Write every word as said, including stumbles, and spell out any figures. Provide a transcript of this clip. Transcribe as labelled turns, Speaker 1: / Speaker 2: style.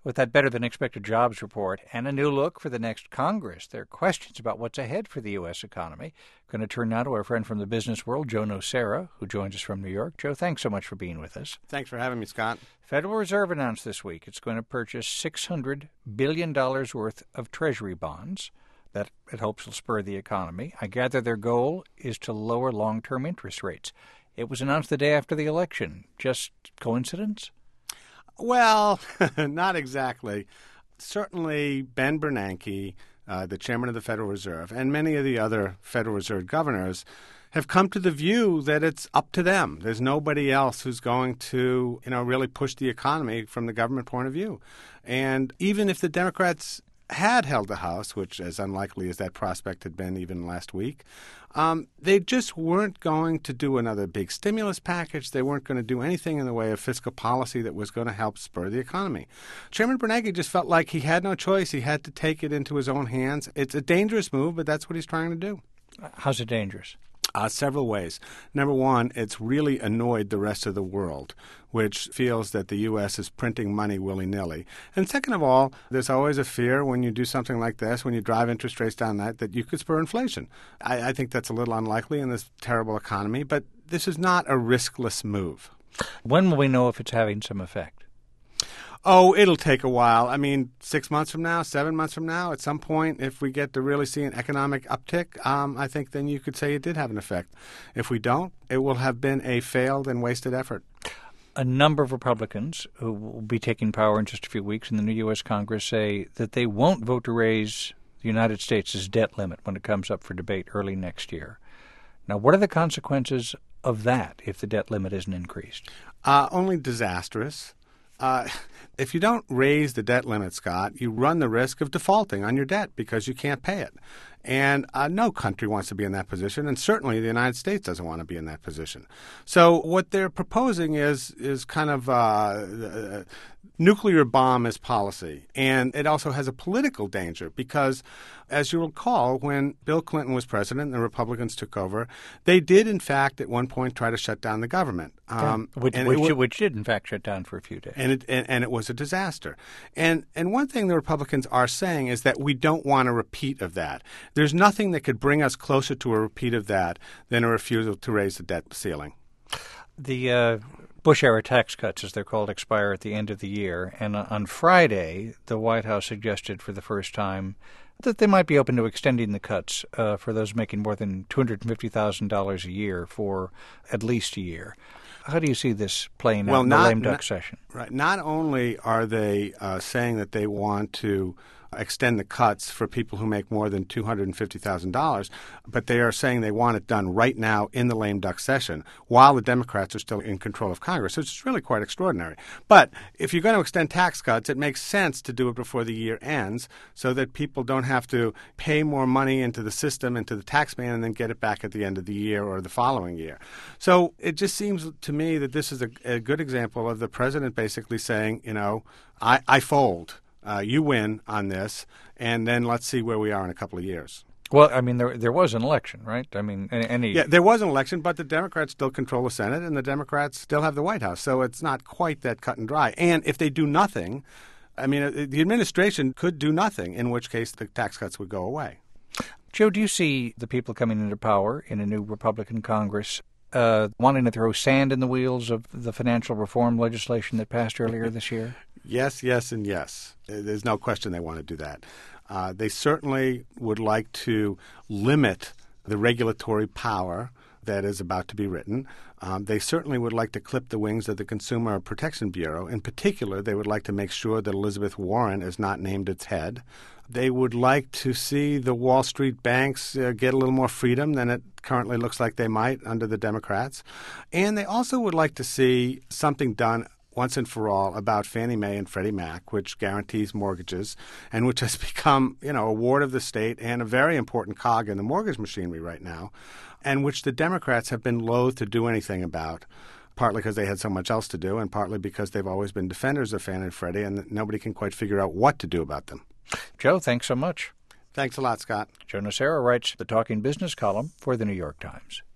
Speaker 1: With that better-than-expected jobs report and a new look for the next Congress, there are questions about what's ahead for the U S economy. Going to turn now to our friend from the business world, Joe Nocera, who joins us from New York. Joe, thanks so much for being with us.
Speaker 2: Thanks for having me, Scott.
Speaker 1: Federal Reserve announced this week it's going to purchase six hundred billion dollars worth of Treasury bonds. That, it hopes, will spur the economy. I gather their goal is to lower long-term interest rates. It was announced the day after the election. Just coincidence?
Speaker 2: Well, not exactly. Certainly, Ben Bernanke, uh, the chairman of the Federal Reserve, and many of the other Federal Reserve governors have come to the view that it's up to them. There's nobody else who's going to, you know, really push the economy from the government point of view. And even if the Democrats had held the House, which as unlikely as that prospect had been even last week, um, they just weren't going to do another big stimulus package. They weren't going to do anything in the way of fiscal policy that was going to help spur the economy. Chairman Bernanke just felt like he had no choice. He had to take it into his own hands. It's a dangerous move, but that's what he's trying to do.
Speaker 1: How's it dangerous?
Speaker 2: Uh, several ways. Number one, it's really annoyed the rest of the world, which feels that the U S is printing money willy-nilly. And second of all, there's always a fear when you do something like this, when you drive interest rates down that, that you could spur inflation. I, I think that's a little unlikely in this terrible economy, but this is not a riskless move.
Speaker 1: When will we know if it's having some effect?
Speaker 2: Oh, it'll take a while. I mean, six months from now, seven months from now, at some point, if we get to really see an economic uptick, um, I think then you could say it did have an effect. If we don't, it will have been a failed and wasted effort.
Speaker 1: A number of Republicans who will be taking power in just a few weeks in the new U S Congress say that they won't vote to raise the United States' debt limit when it comes up for debate early next year. Now, what are the consequences of that if the debt limit isn't increased?
Speaker 2: Uh, only disastrous. Uh, if you don't raise the debt limit, Scott, you run the risk of defaulting on your debt because you can't pay it. And uh, no country wants to be in that position, and certainly the United States doesn't want to be in that position. So what they're proposing is is kind of uh, uh, nuclear bomb as policy. And it also has a political danger because, as you recall, when Bill Clinton was president and the Republicans took over, they did, in fact, at one point try to shut down the government.
Speaker 1: Um, yeah. Which, which, it, which did, in fact, shut down for a few days.
Speaker 2: And it, and, and it was a disaster. And, and one thing the Republicans are saying is that we don't want a repeat of that. There's nothing that could bring us closer to a repeat of that than a refusal to raise the debt ceiling.
Speaker 1: The uh, Bush-era tax cuts, as they're called, expire at the end of the year. And on Friday, the White House suggested for the first time that they might be open to extending the cuts uh, for those making more than two hundred fifty thousand dollars a year for at least a year. How do you see this playing
Speaker 2: well,
Speaker 1: out in
Speaker 2: not,
Speaker 1: the lame duck
Speaker 2: not,
Speaker 1: session?
Speaker 2: Right. Not only are they uh, saying that they want to extend the cuts for people who make more than two hundred fifty thousand dollars, but they are saying they want it done right now in the lame duck session while the Democrats are still in control of Congress. So it's really quite extraordinary. But if you're going to extend tax cuts, it makes sense to do it before the year ends so that people don't have to pay more money into the system, into the tax man, and then get it back at the end of the year or the following year. So it just seems to me that this is a, a good example of the president basically saying, you know, I, I fold. Uh, you win on this, and then let's see where we are in a couple of years.
Speaker 1: Well, I mean, there there was an election, right? I mean, any...
Speaker 2: Yeah, there was an election, but the Democrats still control the Senate, and the Democrats still have the White House. So it's not quite that cut and dry. And if they do nothing, I mean, the administration could do nothing, in which case the tax cuts would go away.
Speaker 1: Joe, do you see the people coming into power in a new Republican Congress uh, wanting to throw sand in the wheels of the financial reform legislation that passed earlier this year?
Speaker 2: Yes, yes, and yes. There's no question they want to do that. Uh, they certainly would like to limit the regulatory power that is about to be written. Um, they certainly would like to clip the wings of the Consumer Protection Bureau. In particular, they would like to make sure that Elizabeth Warren is not named its head. They would like to see the Wall Street banks uh, get a little more freedom than it currently looks like they might under the Democrats. And they also would like to see something done once and for all about Fannie Mae and Freddie Mac, which guarantees mortgages and which has become, you know, a ward of the state and a very important cog in the mortgage machinery right now, and which the Democrats have been loath to do anything about, partly because they had so much else to do and partly because they've always been defenders of Fannie and Freddie and nobody can quite figure out what to do about them.
Speaker 1: Joe, thanks so much.
Speaker 2: Thanks a lot, Scott.
Speaker 1: Joe Nocera writes the Talking Business column for the New York Times.